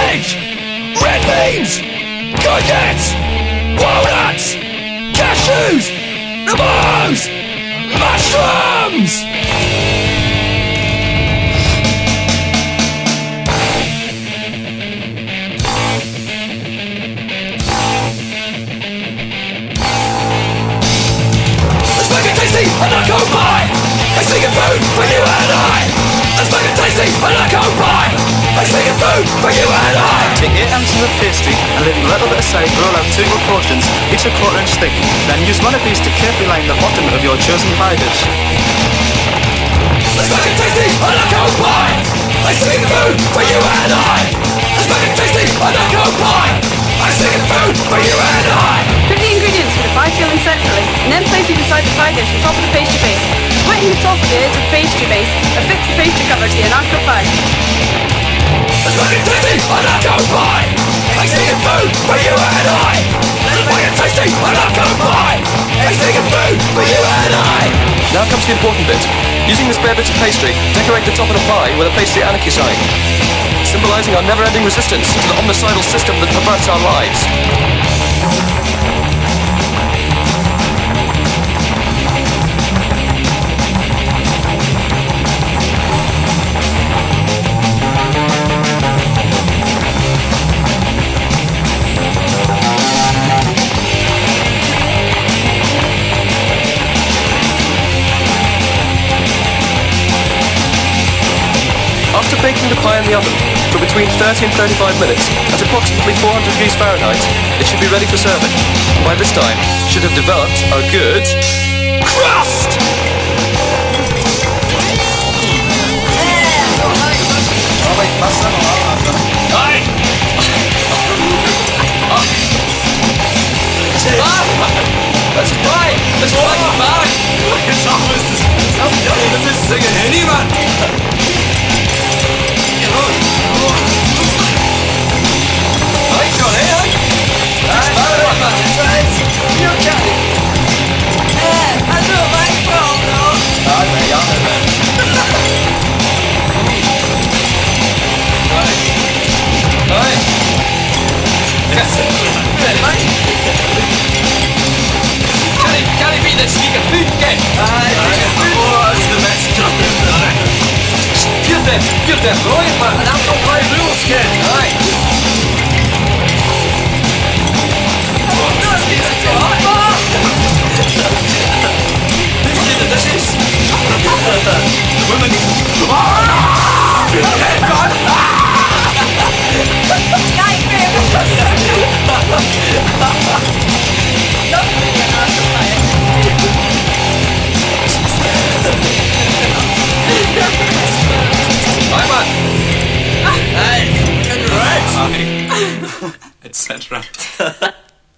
cabbage, red beans, courgettes, walnuts, cashews, lemons, mushrooms. Let's make it tasty and not go by. Let's make it food for you and I. Let's make it tasty and not go by. Let's make it food for you and I. Take 8 ounces of pastry and leaving a little bit aside, roll out 2 equal portions, each a quarter-inch thick. Then use one of these to carefully line the bottom of your chosen pie dish. Let's make it tasty and not go by. Let's make it food for you and I. Let's make it tasty and not go by. Let's make it food for you and I. Cook the ingredients for the pie filling separately, and then place it inside the pie dish on top of the pastry base. Wetting the top of the edge of the pastry base, affix the pastry cover to your natural pie. Let's make it tasty and not go by. Let's make it food for you and I. Let's make it tasty and not go by. Let's make it food for you and I. Now comes the important bit. Using the spare bits of pastry, decorate the top of the pie with a pastry anarchy sign, symbolising our never-ending resistance to the omnicidal system that perverts our lives. After baking the pie in the oven for between 30 and 35 minutes at approximately 400 degrees Fahrenheit, it should be ready for serving. By this time, it should have developed a good crust! That's pie! That's pie, man! Das ist singen hier niemand! Hey, Johnny, hey! That's better, man! You okay? Yeah, I do my phone, though! Right, man, y'all know that. Hey! Yes, ready, mate? Can it be that sneaker food again? Oh, it's the best job in the night. Give them, right, man. And I've got my rules, kid. Right. This is the women. Hi, man. Hey, congrats. Hi. Etc.